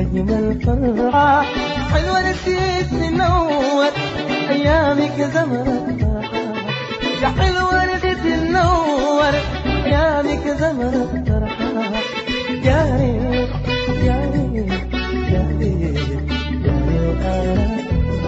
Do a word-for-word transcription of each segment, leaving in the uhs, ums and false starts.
أجمل فرحة حلوة نسيت ننور أيامك زمرة فرحة يا حلوة نسيت ننور أيامك زمرة فرحة يا ريت يا ريت يا ريت يا ريت أنا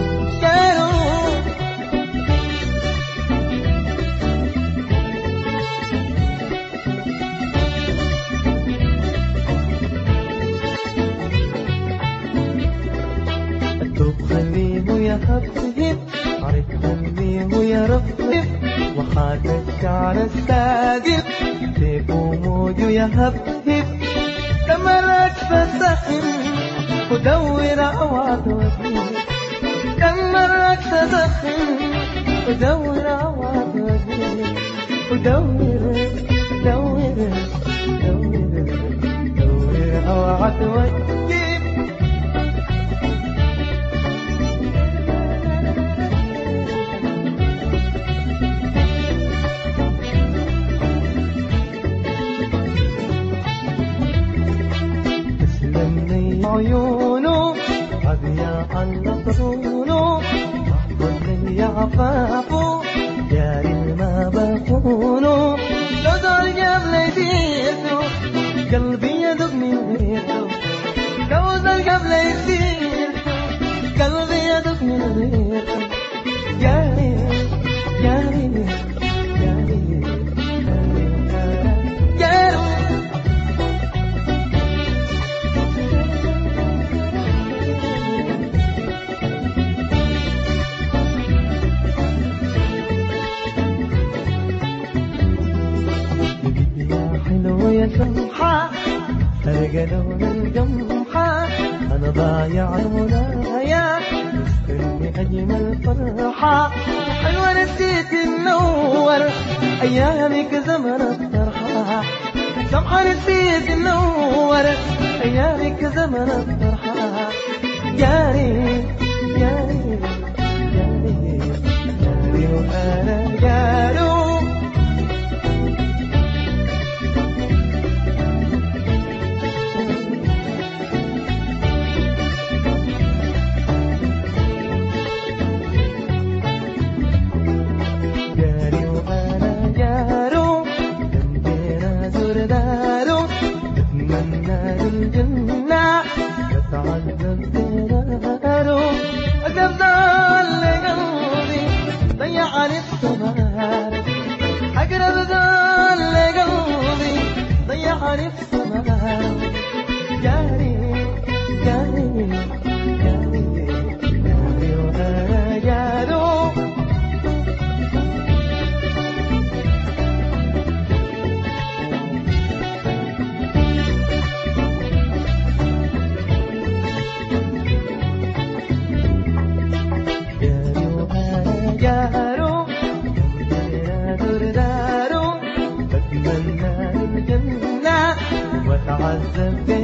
خليه يا هبهب عرف خليه يا رفرف وحاك الشعر الساقف سيف وموج يا هبهب تمرك فسخن ودور عواد وزير تمرك فسخن ودور عواد وزير ودور دور دور دور عواد وزير عيونه أبيع النصرونه واحفظ لي عفافه يا ريت ما بخونه لو زال قبل يديته قلبي يدق من غيره لو زال قبل يديته قلبي يدق من غيره يا ريت يا ريت يا ريت يا ريت يا سمحة فرق لون الجمحة أنا ضايع المنايا تسكنني أجمل فرحة حلوة نسيت النور أيامك زمرة فرحة سمحة نسيت النور أيامك زمرة فرحة يا ريت يا ريت يا ريت يا ريت وأنا يا ريت الجنة يتعذب بناره أقرب لقلبي ضيعني السمار أقرب لقلبي ضيعني السمار يا ريت يا ريت يا ريت يا ريت وأنا يا ريت جارو جنبنا دور دارو بتمنى الجنة واتعذب